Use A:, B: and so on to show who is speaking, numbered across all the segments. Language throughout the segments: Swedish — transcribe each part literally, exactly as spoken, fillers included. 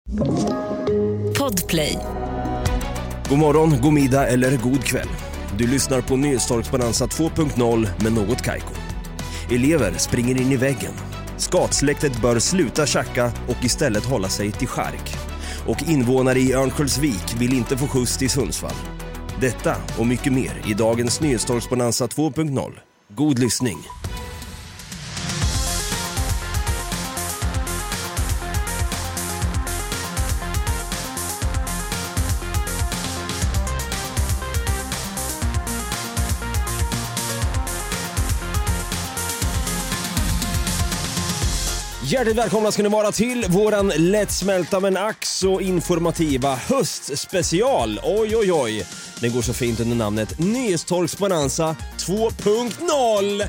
A: Podplay.
B: God morgon, god middag eller god kväll. Du lyssnar på Nyhetstorksbalansa två punkt noll med något Kaiko. Elever springer in i väggen. Skatsläktet bör sluta tjacka och istället hålla sig till skärk. Och invånare i Örnsköldsvik vill inte få skjuts till Sundsvall. Detta och mycket mer i dagens Nyhetstorksbalansa två punkt noll. God lyssning! Hjärtligt välkomna ska ni vara till våran lättsmälta men ack så informativa höstspecial. Oj oj oj, den går så fint under namnet Nyhetstorksbalansa två punkt noll.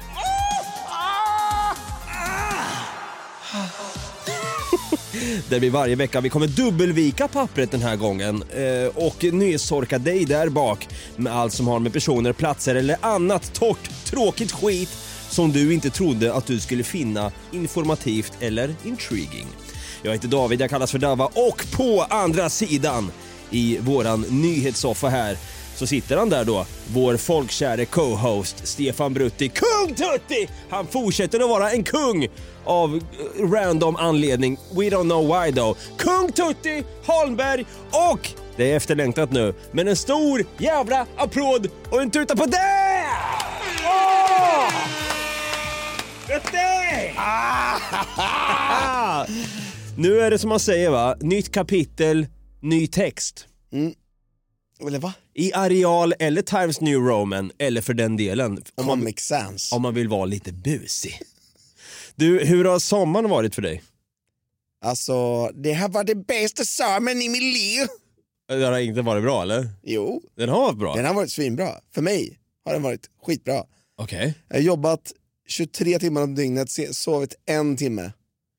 B: Där vi varje vecka vi kommer dubbelvika pappret den här gången eh, och nyhetstorka dig där bak med allt som har med personer, platser eller annat torrt, tråkigt skit som du inte trodde att du skulle finna informativt eller intriguing. Jag heter David, jag kallas för Dava och på andra sidan i våran nyhetssoffa här så sitter han där då, vår folkkäre co-host Stefan Brutti, Kung Tutti! Han fortsätter att vara en kung av random anledning, we don't know why though. Kung Tutti Holmberg och det är efterlängtat nu, men en stor jävla applåd och en tuta på det! Åh! Ah! Nu är det som man säger va, nytt kapitel, ny text.
C: Mm. Eller va?
B: I Areal eller Times New Roman eller för den delen om
C: Comic
B: man,
C: Sans.
B: om man vill vara lite busig. Du, hur har sommaren varit för dig?
C: Alltså, det har varit det bästa sommaren i mitt liv.
B: Det har inte varit bra eller?
C: Jo.
B: Den har varit bra.
C: Den har varit svinbra. För mig har den varit skitbra.
B: Okej. Okay.
C: Jag har jobbat tjugotre timmar om dygnet, sovit en timme.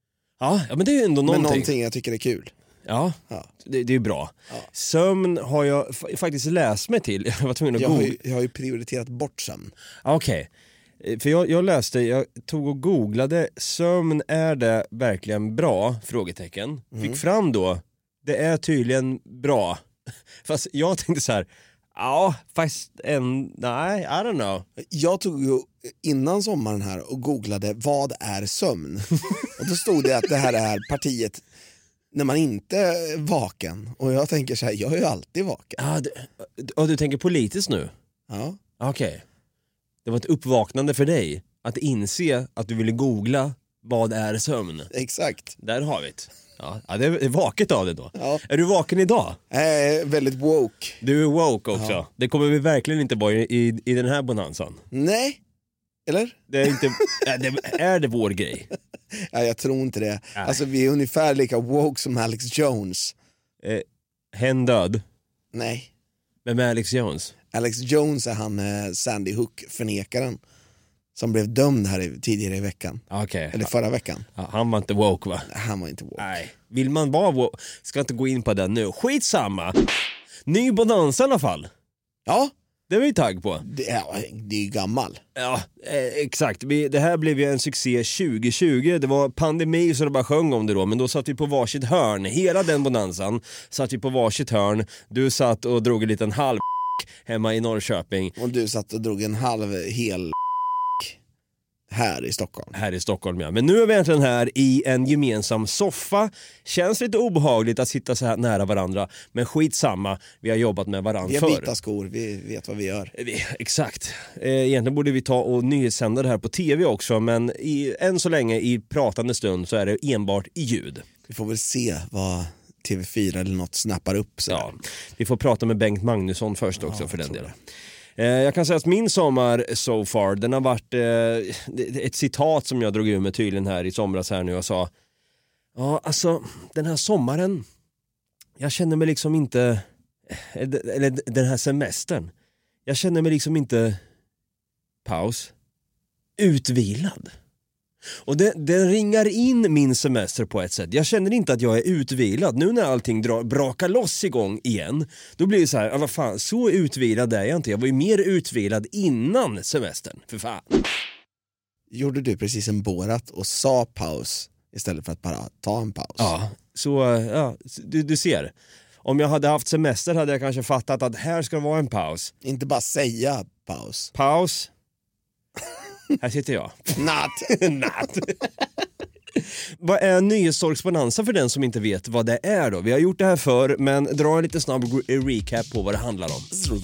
B: Ja, ja men det är ju ändå någonting.
C: Men någonting jag tycker är kul.
B: Ja, ja. Det, det är bra. Ja. Sömn har jag f- faktiskt läst mig till. Jag var tvungen att
C: jag,
B: go-
C: har ju, jag har ju prioriterat bort sömn.
B: Okej. Okay. För jag, jag läste, jag tog och googlade, sömn, är det verkligen bra? Frågetecken. Mm. Fick fram då, det är tydligen bra. Fast jag tänkte så här, ja, fast en, nej, I don't know.
C: Jag tog ju innan sommaren här och googlade, vad är sömn? Och då stod det att det här är partiet när man inte är vaken. Och jag tänker så här, jag är ju alltid vaken.
B: Ah, du, och du tänker politiskt nu?
C: Ja.
B: Okej. Okay. Det var ett uppvaknande för dig att inse att du ville googla vad är sömn.
C: Exakt.
B: Där har vi det. Ja, ja, det är vaket av det då.
C: Ja.
B: Är du vaken idag?
C: Jag är väldigt woke.
B: Du är woke också. Ja. Det kommer vi verkligen inte vara i, i, i den här bonanzan.
C: Nej. Eller?
B: Det är, inte, är, det, är det vår grej?
C: Ja, jag tror inte det. Nej. Alltså vi är ungefär lika woke som Alex Jones.
B: Eh, hen död?
C: Nej.
B: Vem är Alex Jones?
C: Alex Jones är han eh, Sandy Hook-förnekaren som blev dömd här tidigare i veckan.
B: Okay.
C: Eller förra veckan.
B: Ja, han var inte woke va?
C: Han var inte woke.
B: Nej. Vill man vara woke? Ska inte gå in på den nu. Skitsamma. Ny bonanza i alla fall.
C: Ja.
B: Det är vi tagg på.
C: Det är, det är ju gammal.
B: Ja, eh, exakt. Vi, det här blev ju en succé tjugo tjugo. Det var pandemi så det bara sjöng om det då. Men då satt vi på varsitt hörn. Hela den bonanzan satt vi på varsitt hörn. Du satt och drog en liten halv hemma i Norrköping.
C: Och du satt och drog en halv hel här i Stockholm.
B: Här i Stockholm, ja. Men nu är vi egentligen här i en gemensam soffa. Känns lite obehagligt att sitta så här nära varandra. Men skitsamma, vi har jobbat med varandra förr.
C: Vi har vita skor, vi vet vad vi gör.
B: Vi, exakt. Egentligen borde vi ta och nyhetssända det här på tv också. Men i, än så länge i pratande stund så är det enbart i ljud.
C: Vi får väl se vad T V fyra eller något snappar upp. Så
B: ja, vi får prata med Bengt Magnusson först också ja, för den delen. Jag kan säga att min sommar so far, den har varit eh, ett citat som jag drog ur med tydligen här i somras här nu och sa, ja alltså den här sommaren, jag känner mig liksom inte, eller den här semestern, jag känner mig liksom inte, paus, utvilad. Och det, det ringar in min semester på ett sätt. Jag känner inte att jag är utvilad. Nu när allting drar, brakar loss igång igen, då blir det så här, vad fan, så utvilad är jag inte. Jag var ju mer utvilad innan semestern, för fan.
C: Gjorde du precis en Borat och sa paus istället för att bara ta en paus.
B: Ja, så ja, du, du ser. Om jag hade haft semester hade jag kanske fattat att här ska det vara en paus.
C: Inte bara säga paus.
B: Paus. Här sitter jag.
C: Natt.
B: Natt. Vad är nyhetstorksbonanza för den som inte vet vad det är då? Vi har gjort det här förr, men dra en lite snabb recap på vad det handlar om.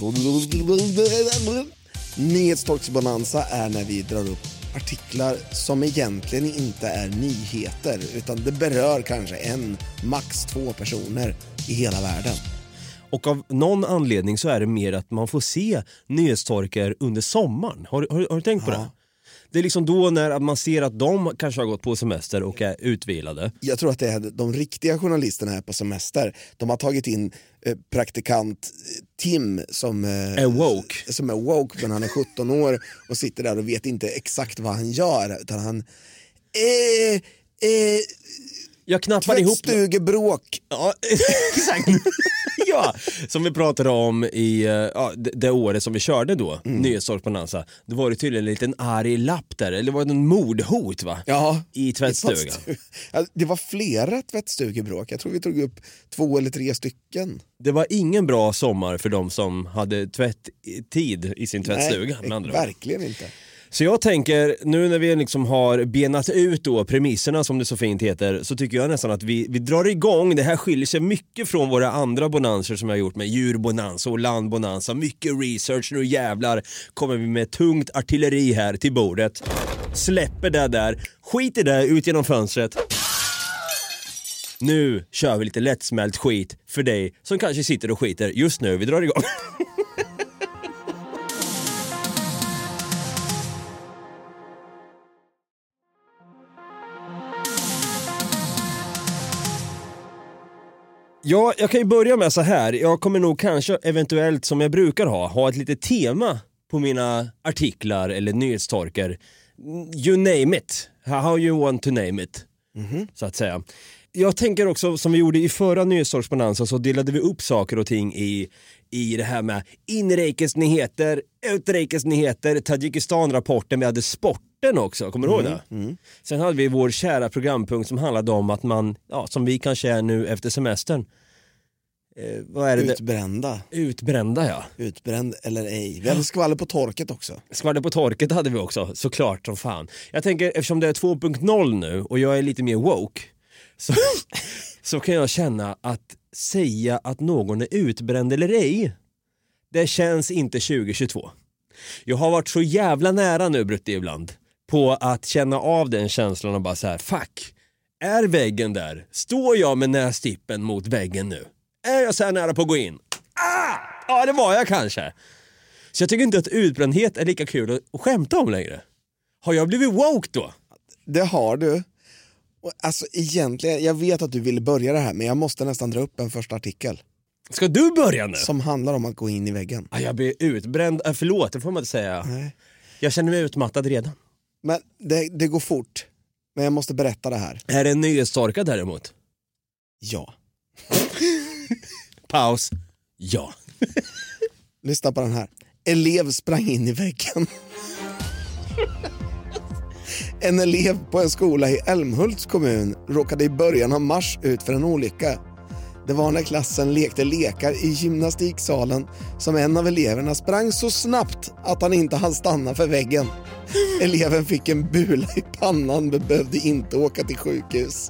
C: Nyhetstorksbonanza är när vi drar upp artiklar som egentligen inte är nyheter, utan det berör kanske en, max två personer i hela världen.
B: Och av någon anledning så är det mer att man får se nyhetstorkar under sommaren. Har, har, har du tänkt på
C: Ja.
B: det? Det är liksom då när man ser att de kanske har gått på semester och är utvilade.
C: Jag tror att det är de riktiga journalisterna här på semester. De har tagit in eh, praktikant Tim som, eh,
B: Är woke.
C: som är woke, men han är sjutton år och sitter där och vet inte exakt vad han gör. Utan han... Eh, eh,
B: Jag knappar ihop...
C: Tvättstugebråk.
B: Ja, exakt. Ja, som vi pratade om i ja, det, det året som vi körde då, mm. Nyhetstorksbonanza. Det var det tydligen en liten arg lapp där, eller det var en mordhot va?
C: Ja,
B: i tvättstugan.
C: Ja, det var flera tvättstugebråk. Jag tror vi tog upp två eller tre stycken.
B: Det var ingen bra sommar för de som hade tvätttid i sin tvättstuga.
C: Nej, verkligen inte.
B: Så jag tänker, nu när vi liksom har benat ut då premisserna som det så fint heter, så tycker jag nästan att vi, vi drar igång. Det här skiljer sig mycket från våra andra bonanser som jag har gjort med djurbonanza och landbonanza. Mycket research, nu jävlar kommer vi med tungt artilleri här till bordet. Släpper det där, skit i det, ut genom fönstret. Nu kör vi lite lättsmält skit för dig som kanske sitter och skiter just nu. Vi drar igång. Ja, jag kan ju börja med så här. Jag kommer nog kanske eventuellt som jag brukar ha, ha ett litet tema på mina artiklar eller nyhetstorkar. You name it. How you want to name it. Mm-hmm. Så att säga. Jag tänker också, som vi gjorde i förra nyhetstorksbonanza, så delade vi upp saker och ting i, i det här med inrikesnyheter, utrikesnyheter, Tadzjikistan-rapporten, vi hade sporten också, kommer du ihåg det? Mm, mm. Sen hade vi vår kära programpunkt som handlade om att man, ja, som vi kanske är nu efter semestern. Eh, vad är det?
C: Utbrända.
B: Utbrända, ja.
C: Utbränd eller ej. Vi hade skvaller på torket också.
B: Skvaller på torket hade vi också, såklart som fan. Jag tänker, eftersom det är två punkt noll nu och jag är lite mer woke, så, så kan jag känna att säga att någon är utbränd eller ej, det känns inte tjugo tjugotvå. Jag har varit så jävla nära nu, Brutti, ibland på att känna av den känslan och bara så här: fuck, är väggen där? Står jag med nästippen mot väggen nu? Är jag så här nära på att gå in? Ah! Ja, det var jag kanske. Så jag tycker inte att utbrändhet är lika kul att skämta om längre. Har jag blivit woke då?
C: Det har du. Alltså egentligen, jag vet att du vill börja det här, men jag måste nästan dra upp en första artikel.
B: Ska du börja nu?
C: Som handlar om att gå in i väggen.
B: Ah, jag blir utbränd, äh, förlåt, det får man inte säga.
C: Nej.
B: Jag känner mig utmattad redan.
C: Men det, det går fort. Men jag måste berätta det här.
B: Är det en nyhetstorka däremot?
C: Ja.
B: Paus. Ja.
C: Lyssna på den här. Elev sprang in i väggen. En elev på en skola i Älmhults kommun råkade i början av mars ut för en olycka. Det var när klassen lekte lekar i gymnastiksalen som en av eleverna sprang så snabbt att han inte hann stanna för väggen. Eleven fick en bula i pannan men behövde inte åka till sjukhus.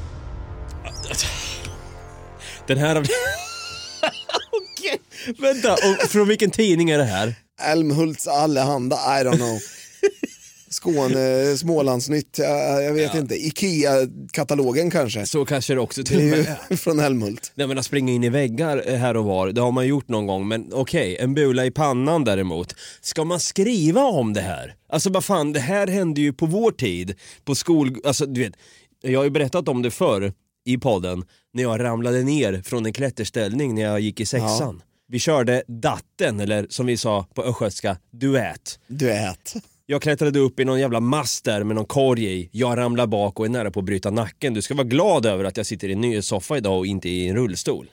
B: Den här... Okej, okay. Vänta, och från vilken tidning är det här?
C: Älmhults Allehanda, I don't know. Skåne, Smålandsnytt, jag, jag vet ja. inte. Ikea-katalogen kanske.
B: Så kanske det också
C: till det är ju från Älmhult.
B: Nej, men att springa in i väggar här och var, det har man gjort någon gång. Men okej, okay, en bula i pannan däremot. Ska man skriva om det här? Alltså vad fan, det här hände ju på vår tid. På skol... Alltså du vet, jag har ju berättat om det förr i podden. När jag ramlade ner från en klätterställning när jag gick i sexan. Ja. Vi körde datten, eller som vi sa på östgötska, duett.
C: Duett.
B: Jag klättrade upp i någon jävla mast där med någon korg i. Jag ramlar bak och är nära på att bryta nacken. Du ska vara glad över att jag sitter i en ny soffa idag och inte i en rullstol.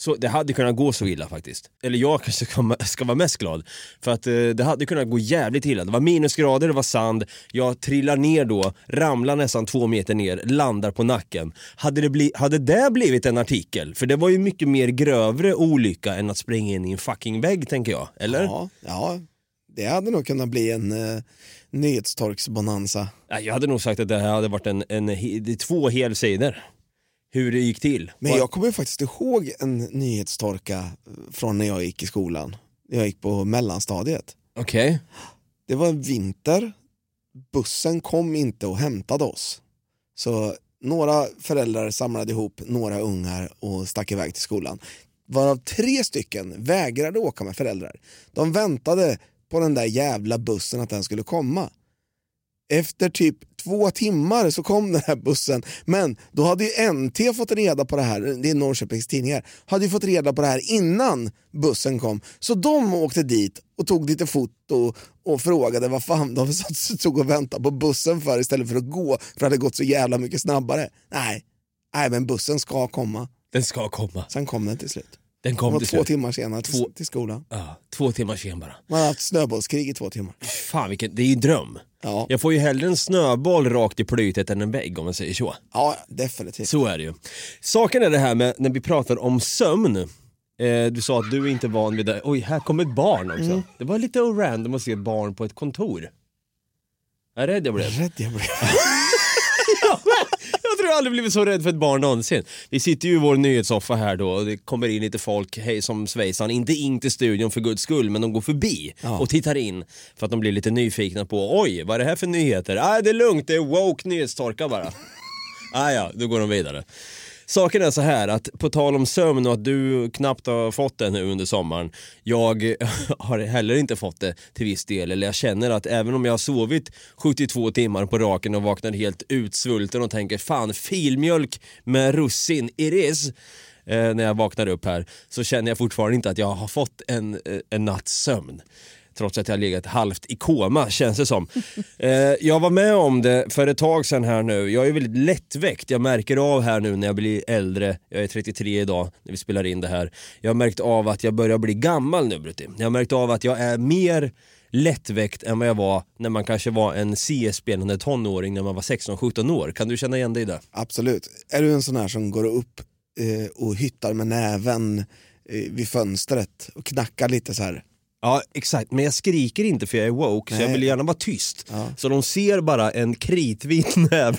B: Så det hade kunnat gå så illa faktiskt. Eller jag kanske ska, ska vara mest glad. För att eh, det hade kunnat gå jävligt illa. Det var minusgrader, det var sand. Jag trillar ner då, ramlar nästan två meter ner, landar på nacken. Hade det, bli, hade det blivit en artikel? För det var ju mycket mer grövre olycka än att springa in i en fucking vägg, tänker jag. Eller?
C: Ja, ja. Det hade nog kunnat bli en eh, nyhetstorksbonanza.
B: Ja, jag hade nog sagt att det här hade varit en, en, en, två helsidor. Hur det gick till.
C: Men jag kommer ju faktiskt ihåg en nyhetstorka från när jag gick i skolan. Jag gick på mellanstadiet.
B: Okej. Okay.
C: Det var vinter. Bussen kom inte och hämtade oss. Så några föräldrar samlade ihop några ungar och stack iväg till skolan. Varav tre stycken vägrade åka med föräldrar. De väntade på den där jävla bussen att den skulle komma. Efter typ två timmar så kom den här bussen. Men då hade ju N T fått reda på det här. Det är Norrköpings tidningar. Hade ju fått reda på det här innan bussen kom. Så de åkte dit och tog lite foto och frågade vad fan de stod och väntade på bussen för istället för att gå. För det hade gått så jävla mycket snabbare. Nej, Nej men bussen ska komma.
B: Den ska komma.
C: Sen kom den till slut.
B: Den kom till
C: två
B: slut.
C: timmar senare
B: två...
C: till skolan.
B: Ja, två timmar sen bara.
C: Man har haft snöbollskrig i två timmar.
B: Fan, vilken... det är ju dröm.
C: Ja.
B: Jag får ju hellre en snöboll rakt i plytet än en vägg, om man säger så.
C: Ja, definitivt.
B: Så är det ju. Saken är det här med när vi pratar om sömn. Eh, du sa att du är inte van vid det. Oj, här kommer ett barn också. Mm. Det var lite random att se ett barn på ett kontor. Jag är rädd jag blev.
C: Rädd jag blev.
B: Jag tror jag aldrig blivit så rädd för ett barn någonsin. Vi sitter ju i vår nyhetssoffa här då och det kommer in lite folk, hej som svejsan, inte in till studion för guds skull, men de går förbi ja. och tittar in för att de blir lite nyfikna på, oj, vad är det här för nyheter? Nej, det är lugnt, det är woke nyhetstorka bara. Ah, ja, då går de vidare. Saken är så här att på tal om sömn och att du knappt har fått det nu under sommaren. Jag har heller inte fått det till viss del. Eller jag känner att även om jag har sovit sjuttiotvå timmar på raken och vaknar helt utsvulten och tänker fan filmjölk med russin, it is. Eh, när jag vaknar upp här så känner jag fortfarande inte att jag har fått en, en natts sömn. Trots att jag har legat halvt i koma, känns det som. Eh, jag var med om det för ett tag sedan här nu. Jag är väldigt lättväckt. Jag märker av här nu när jag blir äldre. Jag är trettiotre idag när vi spelar in det här. Jag har märkt av att jag börjar bli gammal nu, Brutti. Jag har märkt av att jag är mer lättväckt än vad jag var när man kanske var en C S-spelande tonåring när man var sexton sjutton år. Kan du känna igen dig i det?
C: Absolut. Är du en sån här som går upp eh, och hyttar med näven eh, vid fönstret och knackar lite så här?
B: Ja, exakt. Men jag skriker inte för jag är woke. Nej. Så jag vill gärna vara tyst. Ja. Så de ser bara en kritvit näve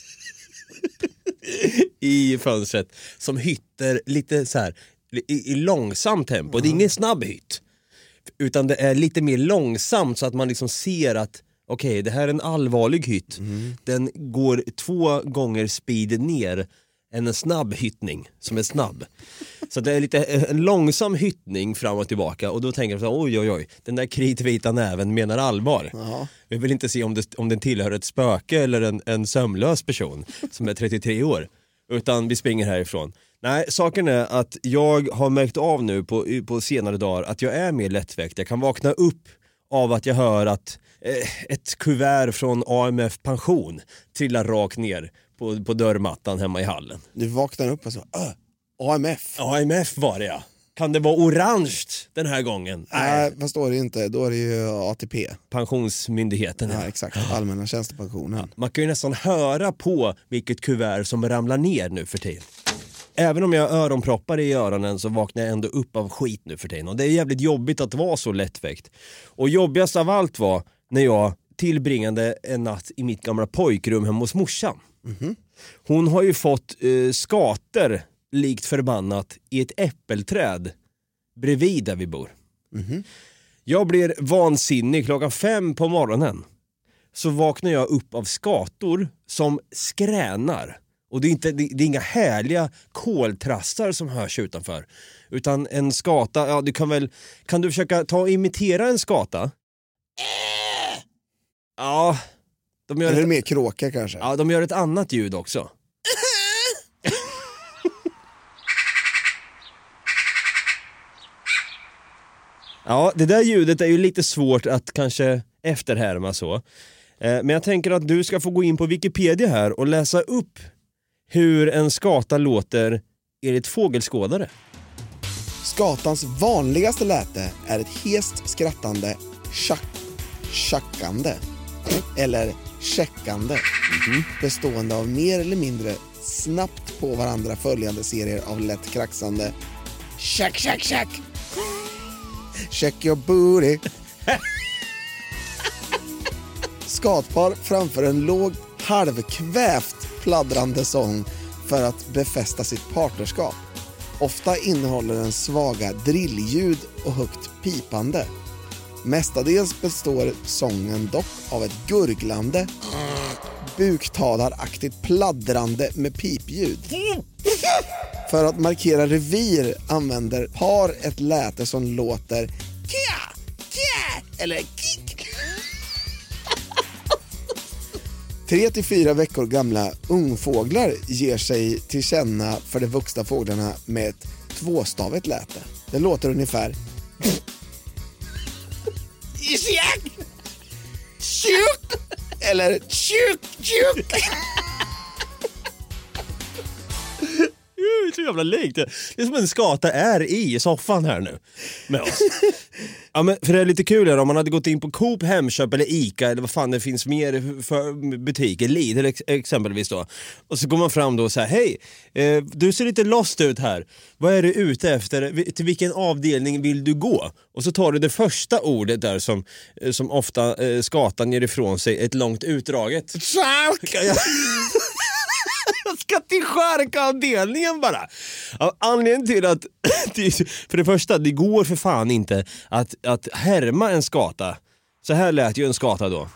B: i fönstret som hytter lite så här i, i långsamt tempo. Ja. Det är ingen snabb hytt. Utan det är lite mer långsamt så att man liksom ser att okej, okay, det här är en allvarlig hytt. Mm. Den går två gånger speed ner än en snabb hyttning som är snabb. Så det är lite en långsam hyttning fram och tillbaka. Och då tänker jag så oj oj oj, den där kritvita näven menar allvar. Ja. Vi vill inte se om, det, om den tillhör ett spöke eller en, en sömlös person som är trettiotre år. Utan vi springer härifrån. Nej, saken är att jag har märkt av nu på, på senare dagar att jag är mer lättväckt. Jag kan vakna upp av att jag hör att eh, ett kuvert från A M F pension trillar rakt ner på, på dörrmattan hemma i hallen.
C: Du vaknar upp och så, äh, A M F.
B: A M F var det, ja. Kan det vara orange den här gången?
C: Nej, vad står det inte? Då är det ju A T P.
B: Pensionsmyndigheten.
C: Ja, exakt. Allmänna tjänstepensionen. Ja,
B: man kan ju nästan höra på vilket kuvert som ramlar ner nu för tiden. Även om jag har öronproppar i öronen så vaknar jag ändå upp av skit nu för tiden. Och det är jävligt jobbigt att vara så lättväckt. Och jobbigast av allt var när jag tillbringade en natt i mitt gamla pojkrum hemma hos morsan. Mm-hmm. Hon har ju fått eh, skater likt förbannat i ett äppelträd bredvid där vi bor. Mm-hmm. Jag blir vansinnig klockan fem på morgonen. Så vaknar jag upp av skator som skränar. Och det är, inte, det är inga härliga koltrastar som hörs utanför. Utan en skata, ja du kan väl, kan du försöka ta och imitera en skata? Ja. De gör
C: är det
B: ett,
C: mer kråka kanske?
B: Ja, de gör ett annat ljud också. Ja, det där ljudet är ju lite svårt att kanske efterhärma så. Eh, men jag tänker att du ska få gå in på Wikipedia här och läsa upp hur en skata låter enligt fågelskådare.
C: Skatans vanligaste läte är ett hest skrattande tjack, tjackande eller checkande mm-hmm. bestående av mer eller mindre snabbt på varandra följande serier av lätt kraxande check, check, check check your booty. Skatpar framför en låg halvkvävt pladdrande sång för att befästa sitt partnerskap. Ofta innehåller den svaga drillljud och högt pipande. Mestadels består sången dock av ett gurglande, buktalaraktigt pladdrande med pipljud. För att markera revir använder par ett läte som låter kia, kia eller kick. Tre till fyra veckor gamla ungfåglar ger sig till känna för de vuxna fåglarna med ett tvåstavigt läte. Det låter ungefär Isjak! Tjuk! Eller tjuk, tjuk!
B: Det är så jävla likt. Det är som en skata är i soffan här nu med oss. Ja, men för det är lite kul här, om man hade gått in på Coop, Hemköp eller Ica eller vad fan det finns mer för butiker, Lidl ex- exempelvis då. Och så går man fram då och säger hej, eh, du ser lite lost ut här. Vad är du ute efter? Till vilken avdelning vill du gå? Och så tar du det första ordet där som, som ofta eh, skatan ger ifrån sig, ett långt utdraget.
C: Shark!
B: Jag ska till skärkavdelningen bara. Ja, anledningen till att för det första, det går för fan inte att, att härma en skata. Så här lät ju en skata då.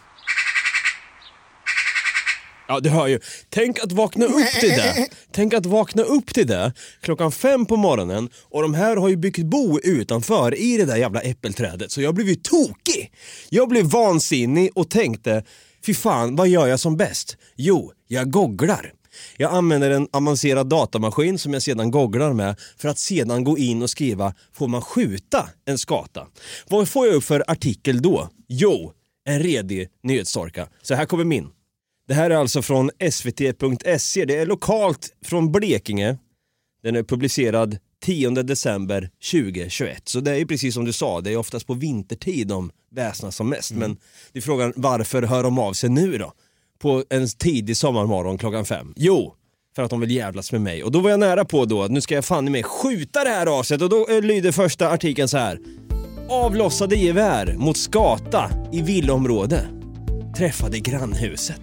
B: Ja, du hör ju. Tänk att vakna upp till det. Tänk att vakna upp till det klockan fem på morgonen och de här har ju byggt bo utanför i det där jävla äppelträdet. Så jag blev ju tokig. Jag blev vansinnig och tänkte, fy fan, vad gör jag som bäst? Jo, jag googlar. Jag använder en avancerad datamaskin som jag sedan googlar med för att sedan gå in och skriva, får man skjuta en skata? Vad får jag upp för artikel då? Jo, en redig nyhetstorka. Så här kommer min. Det här är alltså från S V T punkt se. Det är lokalt från Blekinge. Den är publicerad tionde december tjugohundratjugoett. Så det är precis som du sa, det är oftast på vintertid de väsnas som mest. Mm. Men det är frågan, varför hör de av sig nu då? På en tidig sommarmorgon klockan fem. Jo, för att de vill jävlas med mig. Och då var jag nära på då att nu ska jag fan i mig skjuta det här aset. Och då lyder första artikeln så här. Avlossade gevär mot skata i villaområde. Träffade grannhuset.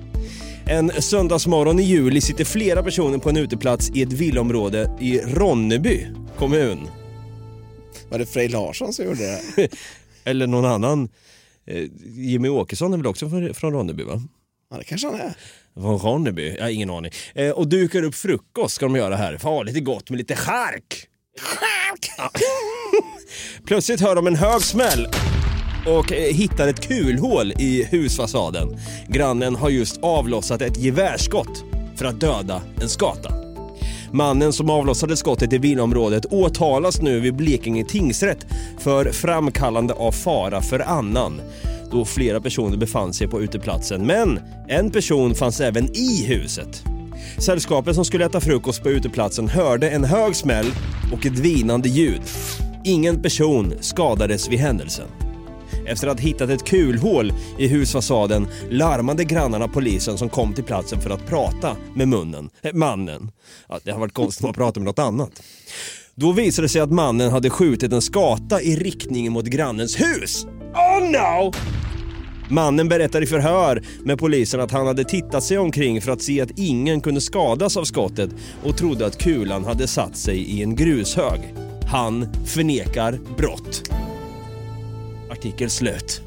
B: En söndagsmorgon i juli sitter flera personer på en uteplats i ett villaområde i Ronneby kommun.
C: Var det Frej Larsson som gjorde det?
B: Eller någon annan. Jimmy Åkesson är väl också från, från Ronneby, va?
C: Ja, det kanske han är.
B: Från Ronneby, jag har ingen aning. Eh, och dukar upp frukost ska de göra här. Fan, lite gott med lite chark. Chark! Ja. Plötsligt hör de en hög smäll och eh, hittar ett kulhål i husfasaden. Grannen har just avlossat ett gevärskott för att döda en skata. Mannen som avlossade skottet i villaområdet åtalas nu vid Blekinge tingsrätt för framkallande av fara för annan, då flera personer befann sig på uteplatsen. Men en person fanns även i huset. Sällskapet som skulle äta frukost på uteplatsen hörde en hög smäll och ett vinande ljud. Ingen person skadades vid händelsen. Efter att ha hittat ett kulhål i husfasaden larmade grannarna polisen som kom till platsen för att prata med munnen, äh, mannen. Ja, det har varit konstigt att prata med något annat. Då visade det sig att mannen hade skjutit en skata i riktning mot grannens hus. Oh no! Mannen berättade i förhör med polisen att han hade tittat sig omkring för att se att ingen kunde skadas av skottet och trodde att kulan hade satt sig i en grushög. Han förnekar brott. Artikel slut.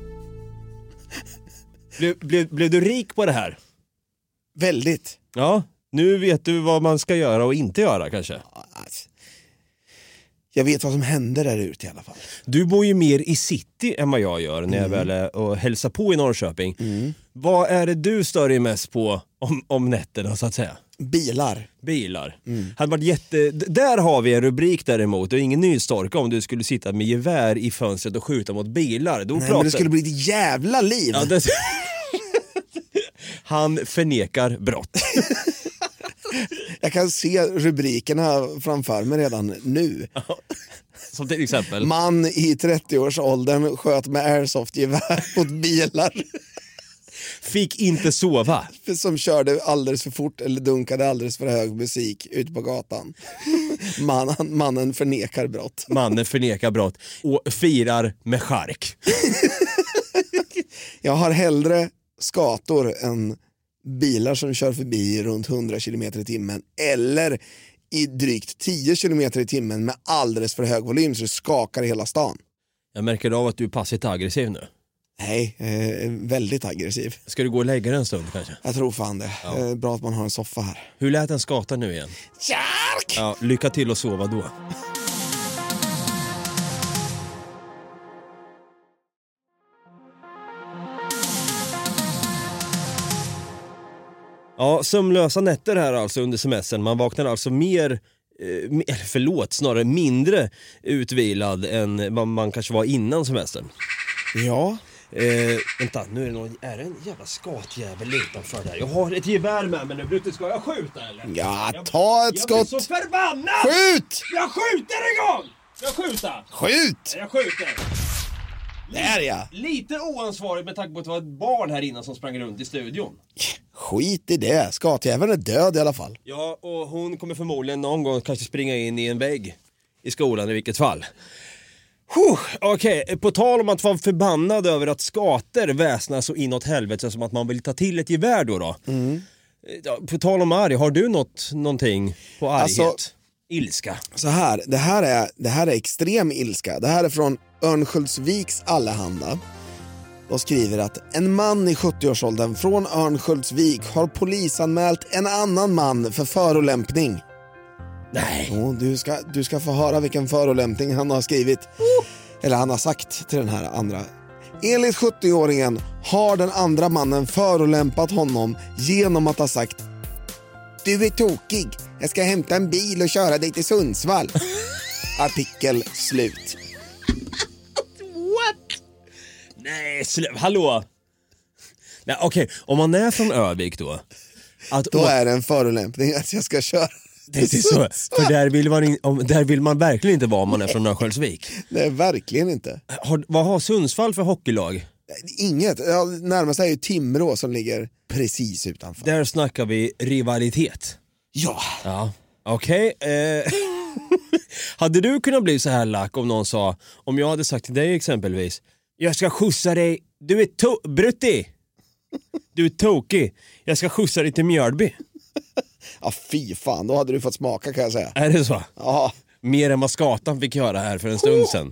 B: Ble, ble, blev du rik på det här?
C: Väldigt.
B: Ja, nu vet du vad man ska göra och inte göra kanske.
C: Jag vet vad som händer där ute i alla fall.
B: Du bor ju mer i city än vad jag gör när jag mm. väl är och hälsar på i Norrköping. Mm. Vad är det du stör dig mest på om, om nätterna så att säga?
C: Bilar.
B: Bilar. Mm. Hade varit jätte... Där har vi en rubrik däremot. Det är ingen nystorka om du skulle sitta med gevär i fönstret och skjuta mot bilar. Då
C: Nej,
B: pratar...
C: men det skulle bli ett jävla liv.
B: Ja, det... Han förnekar brott.
C: Jag kan se rubrikerna framför mig redan nu.
B: Som till exempel?
C: Man i trettio-årsåldern sköt med airsoftgevär mot bilar.
B: Fick inte sova.
C: Som körde alldeles för fort eller dunkade alldeles för hög musik ut på gatan. Man, mannen förnekar brott.
B: Mannen förnekar brott och firar med chark.
C: Jag har hellre skator än bilar som kör förbi runt hundra kilometer i timmen eller i drygt tio kilometer i timmen med alldeles för hög volym så det skakar hela stan.
B: Jag märker av att du är passivt aggressiv nu.
C: Nej, eh, väldigt aggressiv.
B: Ska du gå och lägga dig en stund kanske?
C: Jag tror fan det.
B: Ja.
C: Eh, bra att man har en soffa här.
B: Hur lät den skata nu igen?
C: Chark!
B: Ja, lycka till att sova då. Ja, sömnlösa nätter här alltså under semestern. Man vaknar alltså mer, eh, förlåt, snarare mindre utvilad än vad man kanske var innan semestern.
C: Ja.
B: Eh, vänta, nu är det någon, är det en jävla skatjävel utanför där. Jag har ett gevär med mig nu, Brutte, ska jag skjuta eller?
C: Ja,
B: jag,
C: ta ett
B: jag
C: skott.
B: Jag blir så förbannad!
C: Skjut!
B: Jag skjuter en gång! Jag skjuter!
C: Skjut!
B: Jag skjuter!
C: Där ja.
B: Lite oansvarigt med tanke på att det var ett barn här innan som sprang runt i studion.
C: Skit i det, skatjäveln är död i alla fall.
B: Ja, och hon kommer förmodligen någon gång kanske springa in i en vägg i skolan i vilket fall. Okej, okay. På tal om att vara förbannad över att skater väsnar så inåt helvete som att man vill ta till ett gevär då då.
C: Mm.
B: Ja, på tal om arg, har du något, någonting på arghet?
C: Alltså,
B: ilska?
C: Så här, det här, är, det här är extrem ilska. Det här är från Örnsköldsviks Allehanda. De skriver att en man i sjuttio-årsåldern från Örnsköldsvik har polisanmält en annan man för förolämpning.
B: Nej.
C: Och du, ska, du ska få höra vilken förolämpning han har skrivit. Oh. Eller han har sagt till den här andra. Enligt sjuttio-åringen har den andra mannen förolämpat honom genom att ha sagt: du är tokig, jag ska hämta en bil och köra dig till Sundsvall. Artikel slut.
B: What? Nej, sl- hallå. Nej, okej, okay. Om man är från Övik då att
C: Då
B: å-
C: är det en förolämpning att jag ska köra.
B: Det är så, för där vill, man in, om, där vill man verkligen inte vara om man är från Örnsköldsvik.
C: Nej, verkligen inte.
B: Har, vad har Sundsvall för hockeylag?
C: Inget, ja, närmast är ju Timrå som ligger precis utanför.
B: Där snackar vi rivalitet.
C: Ja.
B: Ja, okej. Okay. Eh, hade du kunnat bli så här lack om någon sa, om jag hade sagt till dig exempelvis: jag ska skjutsa dig, du är to- Brutti. Du är tokig, jag ska skjutsa dig till Mjölby.
C: Ja, fy fan, då hade du fått smaka kan jag säga.
B: Är det så?
C: Ja.
B: Mer än vad skatan fick göra här för en stund sedan.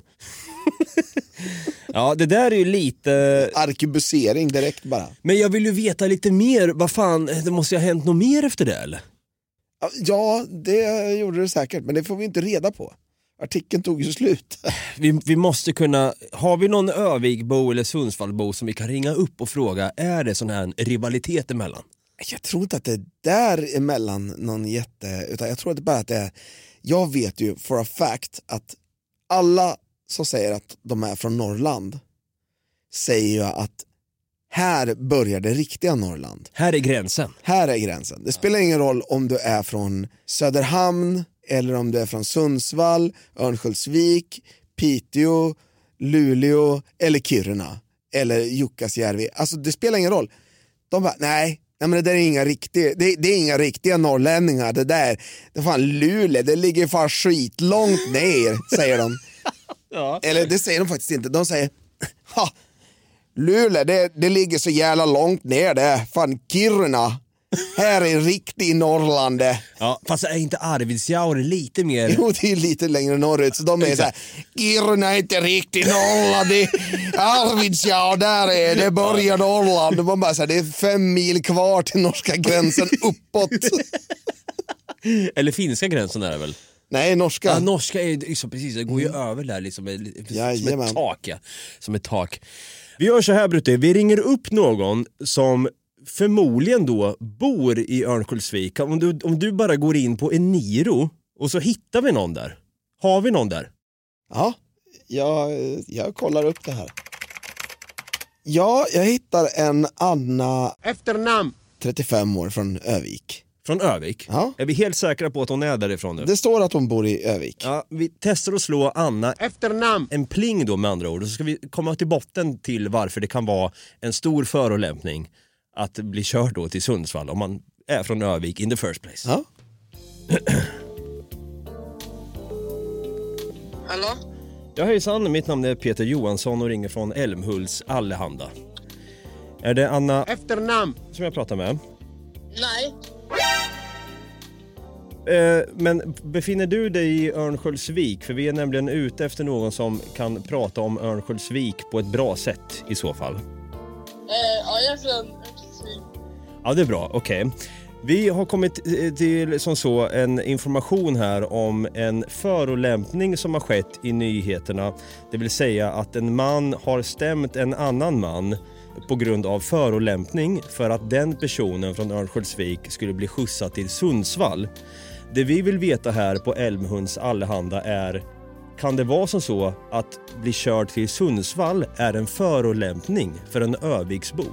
B: Ja, det där är ju lite...
C: Arkebusering direkt bara.
B: Men jag vill ju veta lite mer, vad fan, det måste ju ha hänt något mer efter det eller?
C: Ja, det gjorde det säkert, men det får vi inte reda på. Artikeln tog ju slut.
B: Vi, vi måste kunna, har vi någon Övikbo eller Sundsvallbo som vi kan ringa upp och fråga, är det sån här rivalitet emellan?
C: Jag tror inte att det är där emellan någon jätte, utan jag tror att det bara att det är, jag vet ju for a fact att alla som säger att de är från Norrland säger ju att här börjar det riktiga Norrland.
B: Här är gränsen.
C: Här är gränsen. Det spelar ingen roll om du är från Söderhamn eller om du är från Sundsvall, Örnsköldsvik, Piteå, Luleå eller Kiruna eller Jukkasjärvi. Alltså det spelar ingen roll. De bara, nej, nej men det där är inga riktiga, det, det är inga riktiga norrlänningar. Det där, det är fan Luleå, det ligger fan skitlångt ner, säger de.
B: Ja.
C: Eller det säger de faktiskt inte. De säger, ha, Luleå, det, det ligger så jävla långt ner det. Fan Kiruna, här är riktigt Norrland.
B: Ja, fast är inte Arvidsjaur lite mer...
C: Jo, det är lite längre norrut. Så de är så här, Kiruna är inte riktigt Norrland. Det Arvidsjaur, där är det börjar Norrland. Man bara så här, det är fem mil kvar till norska gränsen uppåt.
B: Eller finska gränsen är det väl?
C: Nej, norska.
B: Ja, norska är liksom, precis, det går ju mm. över där liksom, som ett tak. Ja. Som ett tak. Vi gör så här, Brutte, vi ringer upp någon som förmodligen då bor i Örnsköldsvik. Om du, om du bara går in på Eniro och så hittar vi någon där. Har vi någon där?
C: Ja, jag, jag kollar upp det här. Ja, jag hittar en Anna
A: efternamn
C: trettiofem år från Övik.
B: Från Övik?
C: Ja.
B: Är vi helt säkra på att hon är därifrån nu?
C: Det står att hon bor i Övik.
B: Ja, vi testar att slå Anna
A: Efternamn.
B: en pling då med andra ord. Och så ska vi komma till botten till varför det kan vara en stor förolämpning att bli körd då till Sundsvall om man är från Övik in the first place.
C: Ja.
D: Hallå?
B: Ja, hejsan. Mitt namn är Peter Johansson och ringer från Älmhults Allehanda. Är det Anna
A: Efternamn.
B: som jag pratar med?
D: Nej.
B: Eh, men befinner du dig i Örnsköldsvik? För vi är nämligen ute efter någon som kan prata om Örnsköldsvik på ett bra sätt i så fall.
D: Eh, ja, jag är från Örnsköldsvik.
B: Ja, det är bra. Okej. Okay. Vi har kommit till som så en information här om en förolämpning som har skett i nyheterna. Det vill säga att en man har stämt en annan man på grund av förolämpning för att den personen från Örnsköldsvik skulle bli skjutsad till Sundsvall. Det vi vill veta här på Älmhults Allehanda är: kan det vara som så att bli körd till Sundsvall är en förolämpning för en Öviksbo?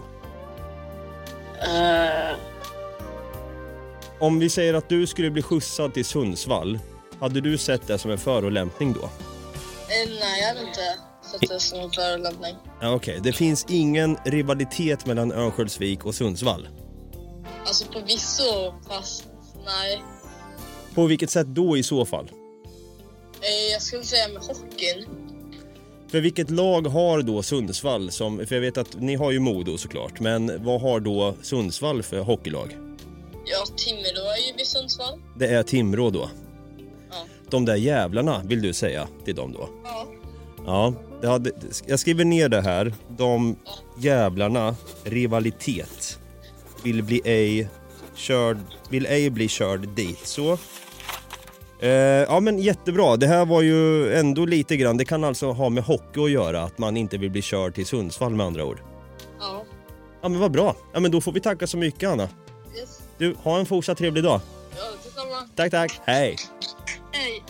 D: Uh,
B: Om vi säger att du skulle bli skjutsad till Sundsvall, hade du sett det som en förolämpning då?
D: eh, nej, jag hade inte sett det som en förolämpning.
B: Ja, okej. Okay. Det finns ingen rivalitet mellan Örnsköldsvik och Sundsvall?
D: Alltså på vissa, fast nej.
B: På vilket sätt då i så fall?
D: Eh, jag skulle säga med hockeyn.
B: För vilket lag har då Sundsvall som, för jag vet att ni har ju Modo såklart, men vad har då Sundsvall för hockeylag?
D: Ja, Timrå är ju vid Sundsvall.
B: Det är Timrå då.
D: Ja.
B: De där jävlarna vill du säga till dem då?
D: Ja.
B: Ja, det hade, jag skriver ner det här. De jävlarna, rivalitet, vill bli ej körd, vill ej bli körd dit. Så. Eh, ja men jättebra, det här var ju ändå lite grann, det kan alltså ha med hockey att göra att man inte vill bli körd till Sundsvall med andra ord.
D: Ja.
B: Ja men vad bra, ja men då får vi tacka så mycket Anna.
D: Yes.
B: Du, ha en fortsatt trevlig dag.
D: Ja, detsamma.
B: Tack tack, hej.
D: Hej.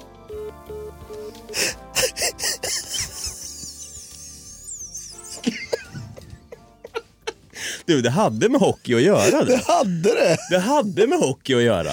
B: Du, det hade med hockey att göra det.
C: Det hade det!
B: Det hade med hockey att göra.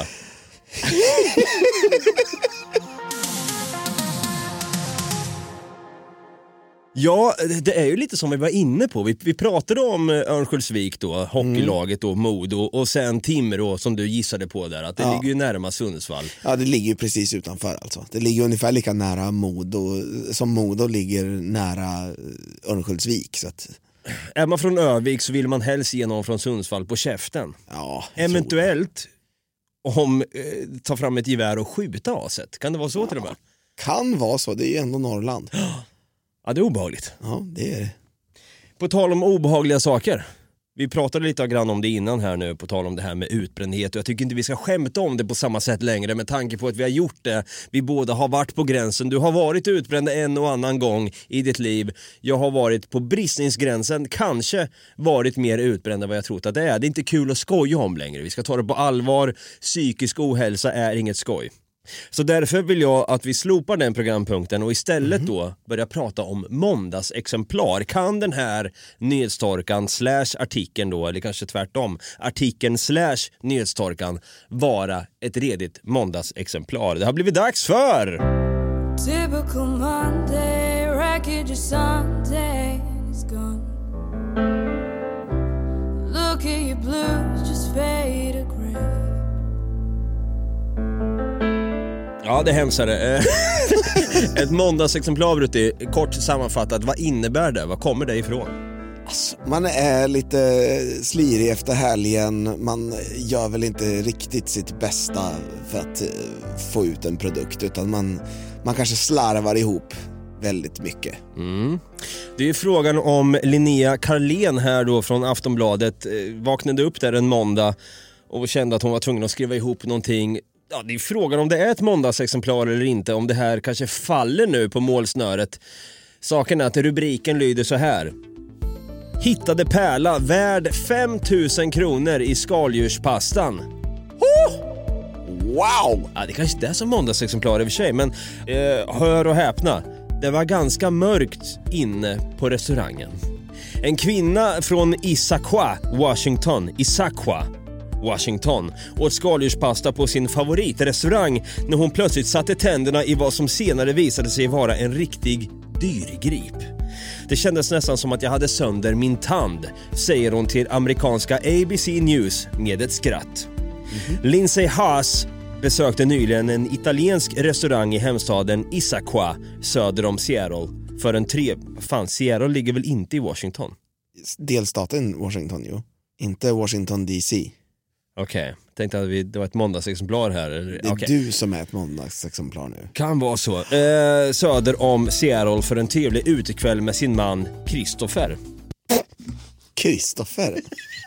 B: Ja, det är ju lite som vi var inne på. Vi, vi pratade om Örnsköldsvik då, hockeylaget då, Modo, och sen Timrå som du gissade på där, att det
C: Ja.
B: ligger ju närmare Sundsvall.
C: Ja, det ligger ju precis utanför alltså. Det ligger ungefär lika nära Modo som Modo ligger nära Örnsköldsvik. Så att,
B: Är man från Övik så vill man helst ge någon från Sundsvall på käften.
C: ja, jag
B: Eventuellt om eh, ta fram ett gevär och skjuta aset. Kan det vara så till och med?
C: tror det. Kan vara så, det är ju ändå Norrland.
B: Ja, det är obehagligt.
C: Ja, det är det.
B: På tal om obehagliga saker. Vi pratade lite grann om det innan här nu, på tal om det här med utbrändhet. Och jag tycker inte vi ska skämta om det på samma sätt längre med tanke på att vi har gjort det. Vi båda har varit på gränsen. Du har varit utbränd en och annan gång i ditt liv. Jag har varit på bristningsgränsen, kanske varit mer utbränd än vad jag trott att det är. Det är inte kul att skoja om längre. Vi ska ta det på allvar. Psykisk ohälsa är inget skoj. Så därför vill jag att vi slopar den programpunkten och istället mm. då börja prata om måndagsexemplar. Kan den här nyhetstorkan slash artikeln då, eller kanske tvärtom, artikeln slash nyhetstorkan vara ett redigt måndagsexemplar? Det har blivit dags för...
E: Typical Monday, wreckage of Sunday is gone. Look at your blues, just fade to grey.
B: Ja, det hemsar det. Ett måndagsexemplar, Brutti. Kort sammanfattat, vad innebär det? Vad kommer det ifrån?
C: Alltså, man är lite slirig efter helgen. Man gör väl inte riktigt sitt bästa för att få ut en produkt, utan man, man kanske slarvar ihop väldigt mycket.
B: Mm. Det är frågan om Linnea Karlén här då från Aftonbladet. Vaknade upp där en måndag och kände att hon var tvungen att skriva ihop någonting. Ja, det är frågan om det är ett måndagsexemplar eller inte, om det här kanske faller nu på målsnöret. Saken är att rubriken lyder så här: hittade pärla värd fem tusen kronor i skaldjurspastan. Oh!
C: Wow!
B: Ja, det kanske inte är som måndagsexemplar i och för sig, men eh, hör och häpna. Det var ganska mörkt inne på restaurangen. En kvinna från Issaquah, Washington, Issaquah, Washington, åt skaldjurspasta på sin favoritrestaurang när hon plötsligt satte tänderna i vad som senare visade sig vara en riktig dyrgrip. Det kändes nästan som att jag hade sönder min tand, säger hon till amerikanska A B C News med ett skratt. Mm-hmm. Lindsay Haas besökte nyligen en italiensk restaurang i hemstaden Issaquah söder om Seattle för en tre... Fan, Seattle ligger väl inte i Washington?
C: Delstaten Washington, jo. Inte Washington D C.
B: Okej, okay. Tänkte att vi, det var ett måndagsexemplar här. Eller?
C: Det är
B: okay.
C: du som är ett måndagsexemplar nu.
B: Kan vara så. Eh, söder om Seattle för en trevlig utekväll med sin man Christopher.
C: Christopher?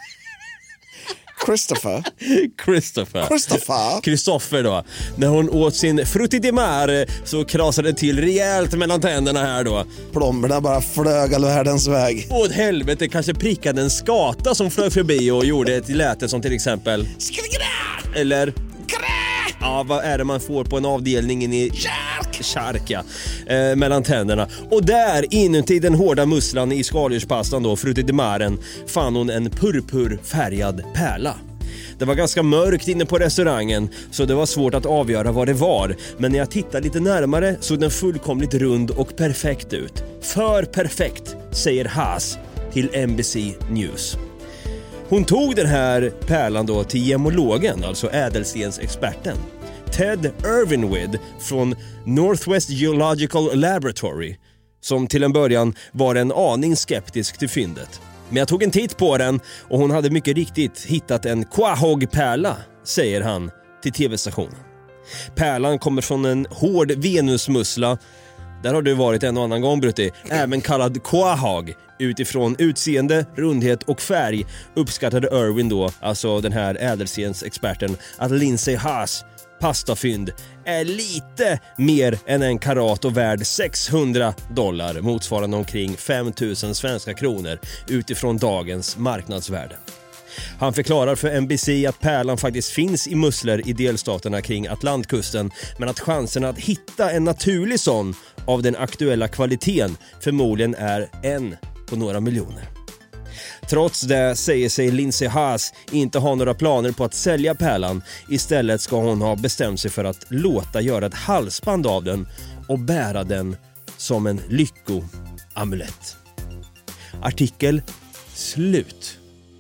C: Christopher?
B: Christopher.
C: Christopher.
B: Christopher då. När hon åt sin frutti di mare så krasade det till rejält mellan tänderna här då.
C: Plomberna bara flög all världens väg.
B: Åt helvete, kanske prickade en skata som flög förbi och gjorde ett läte som till exempel eller ja, vad är det man får på en avdelning in i kärk, kärk ja. eh, mellan tänderna. Och där inuti den hårda musslan i skaldjurspastan då, frutti di maren, fann hon en purpurfärgad pärla. Det var ganska mörkt inne på restaurangen så det var svårt att avgöra vad det var. Men när jag tittade lite närmare såg den fullkomligt rund och perfekt ut. För perfekt, säger Haas till N B C News. Hon tog den här pärlan då till gemologen, alltså ädelstensexperten Ted Irwinwood från Northwest Geological Laboratory, som till en början var en aning skeptisk till fyndet. Men jag tog en titt på den och hon hade mycket riktigt hittat en quahog-pärla, säger han till tv-stationen. Pärlan kommer från en hård venusmussla. Där har du varit en och annan gång, Brutti. Även kallad quahog. Utifrån utseende, rundhet och färg uppskattade Irwin då, alltså den här ädelstensexperten, att Lindsay Haas pastafynd är lite mer än en karat och värd sexhundra dollar, motsvarande omkring fem tusen svenska kronor utifrån dagens marknadsvärde. Han förklarar för N B C att pärlan faktiskt finns i musslor i delstaterna kring Atlantkusten, men att chanserna att hitta en naturlig sån av den aktuella kvaliteten förmodligen är en på några miljoner. Trots det säger sig Lindsay Haas inte ha några planer på att sälja pärlan. Istället ska hon ha bestämt sig för att låta göra ett halsband av den och bära den som en lyckoamulett. Artikel slut.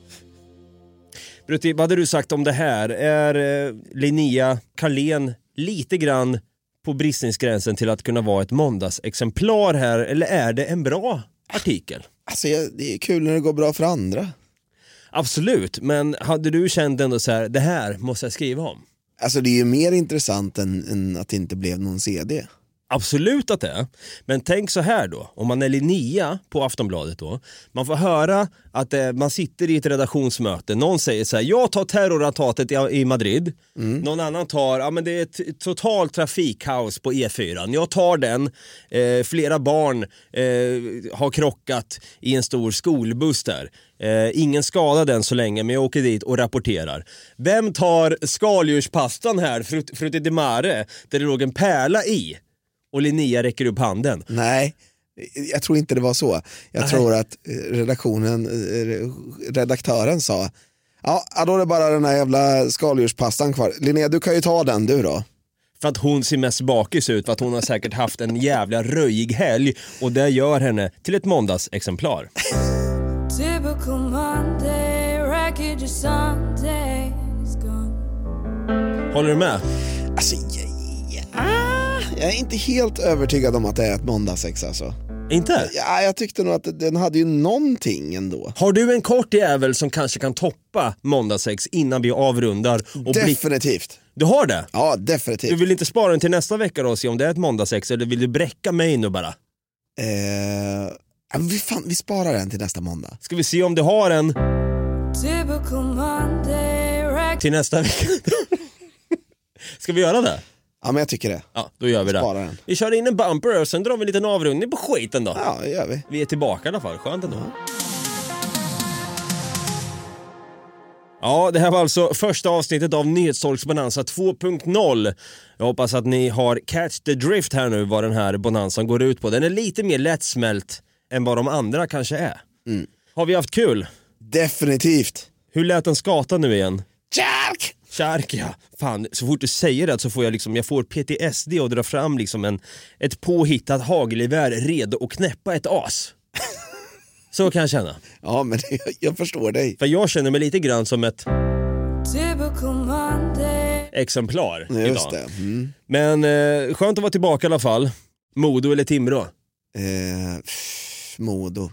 B: Brutti, vad hade du sagt om det här? Är eh, Linnea Carlén lite grann på bristningsgränsen till att kunna vara ett måndagsexemplar här, eller är det en bra artikel?
C: Alltså det är kul när det går bra för andra.
B: Absolut, men hade du känt ändå så här, det här måste jag skriva om?
C: Alltså det är ju mer intressant än, än att det inte blev någon C D.
B: Absolut att det är. Men tänk så här då, om man är Linnea på Aftonbladet då, man får höra att eh, man sitter i ett redaktionsmöte, någon säger så här: jag tar terrorattentatet i, i Madrid, mm. någon annan tar, ja men det är ett totalt trafikkaos på E fyra, jag tar den, eh, flera barn eh, har krockat i en stor skolbuss där. Eh, ingen skadad än så länge, men jag åker dit och rapporterar. Vem tar skaldjurspastan här, frut, frutti di mare, där det låg en pärla i? Och Linnea räcker upp handen.
C: Nej, jag tror inte det var så. Jag Nej. tror att redaktionen, redaktören sa: ja, då är det bara den här jävla skaldjurspastan kvar. Linnea, du kan ju ta den du då.
B: För att hon ser mest bakis ut, för att hon har säkert haft en jävla röjig helg. Och det gör henne till ett måndagsexemplar. Typical Monday, wreckage Sunday is gone. Håller du med?
C: Alltså, jag, jag, jag är inte helt övertygad om att det är ett måndagsex alltså.
B: Inte?
C: Ja, jag tyckte nog att den hade ju någonting ändå.
B: Har du en kort jävel som kanske kan toppa måndagsex innan vi avrundar? Och
C: definitivt.
B: Bli... Du har det?
C: Ja, definitivt.
B: Du vill inte spara den till nästa vecka då och se om det är ett måndagsex, eller vill du bräcka mig nu bara?
C: Eh... Vi, fan, vi sparar den till nästa måndag.
B: Ska vi se om du har en till nästa vecka? Ska vi göra det?
C: Ja, men jag tycker det.
B: Ja, då gör vi det.
C: Sparar den.
B: Vi kör in en bumper och sen drar vi en liten avrundning på skiten då.
C: Ja, det gör vi.
B: Vi är tillbaka i alla fall, skönt ändå. Ja. Ja, det här var alltså första avsnittet av Nyhetstorksbonanza två punkt noll. Jag hoppas att ni har catch the drift här nu, vad den här bonanzan går ut på. Den är lite mer lättsmält än vad de andra kanske är. Mm. Har vi haft kul?
C: Definitivt.
B: Hur lät den skata nu igen?
C: Kärk!
B: Kärk, ja. Fan, så fort du säger det så får jag liksom, jag får P T S D och dra fram liksom en, ett påhittat hagelgevär redo att knäppa ett as. Så kan jag känna.
C: Ja, men jag, jag förstår dig.
B: För jag känner mig lite grann som ett
E: Typical Monday.
B: exemplar
C: Just
B: idag.
C: det. Mm.
B: Men eh, skönt att vara tillbaka i alla fall. Modo eller Timrå?
C: Eh, pff, Modo.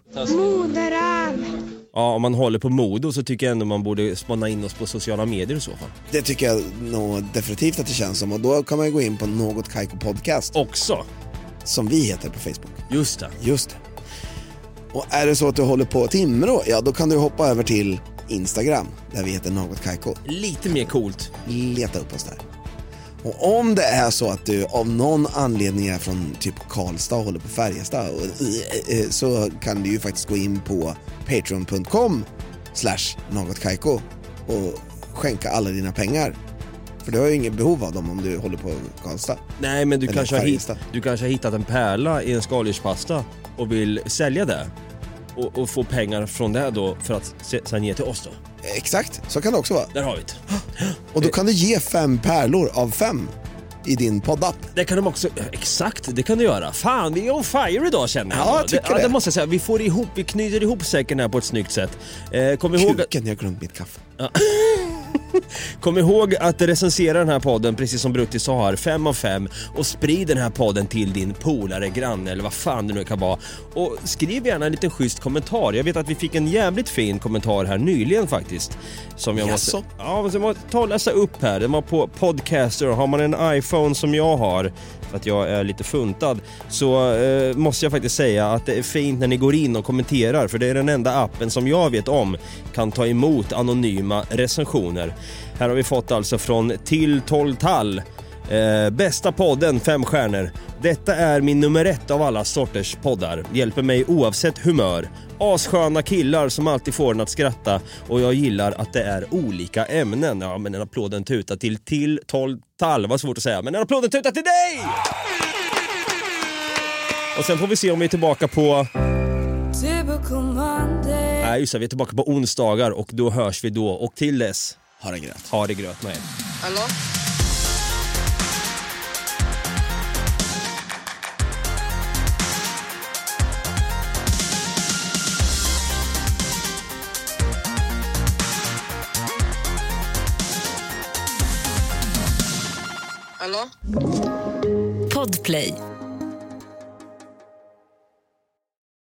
B: Ja, om man håller på Modo så tycker jag ändå man borde spana in oss på sociala medier i så fall.
C: Det tycker jag nog definitivt att det känns som. Och då kan man ju gå in på Något Kaiko Podcast.
B: Också.
C: Som vi heter på Facebook.
B: Just det.
C: Just det. Och är det så att du håller på Timrå, ja då kan du hoppa över till Instagram där vi heter Något Kaiko.
B: Lite mer coolt.
C: Leta upp oss där. Och om det är så att du av någon anledning är från typ Karlstad och håller på Färjestad och, så kan du ju faktiskt gå in på patreon dot com slash Något Kaiko och skänka alla dina pengar. För du har ju inget behov av dem om du håller på Karlstad.
B: Nej, men du
C: Eller
B: kanske, har hit,
C: Färjestad.
B: du kanske har hittat en pärla i en skaldjurspasta och vill sälja det. Och, och få pengar från det då för att se, sen ge till oss då.
C: Exakt, så kan det också vara.
B: Där har vi det.
C: Och då kan du ge fem pärlor av fem i din poddapp.
B: Det kan de också, exakt, det kan du göra. Fan, vi är on fire idag känner jag.
C: Ja, jag tycker
B: det, ja,
C: det.
B: det måste jag säga, vi får ihop, vi knyter ihop säcken här på ett snyggt sätt. Eh, kom ihåg att...
C: Kuken, jag har glömt mitt kaffe.
B: Kom ihåg att recensera den här podden, precis som Brutti sa här, fem av fem, och sprid den här podden till din polare, granne eller vad fan det nu kan vara. Och skriv gärna en liten schysst kommentar. Jag vet att vi fick en jävligt fin kommentar här nyligen faktiskt, som jag
C: Jaså?
B: måste, ja, måste jag ta och läsa upp här. Den var på Podcaster. Har man en iPhone som jag har, för att jag är lite funtad, så eh, måste jag faktiskt säga att det är fint när ni går in och kommenterar, för det är den enda appen som jag vet om kan ta emot anonyma recensioner. Här har vi fått alltså från Till tolv tall. Eh, bästa podden, fem stjärnor. Detta är min nummer ett av alla sorters poddar. Hjälper mig oavsett humör. Assköna killar som alltid får en att skratta. Och jag gillar att det är olika ämnen. Ja, men en applåden tuta till Till tolv tall. Vad svårt att säga, men en applåden tuta till dig! Och sen får vi se om vi är tillbaka på...
E: Typical Monday.
B: Nej, just det, vi är tillbaka på onsdagar och då hörs vi då. Och till dess...
C: Ha det gröt.
B: Ha det gröt med er.
D: Hallå? Hallå?
A: Podplay.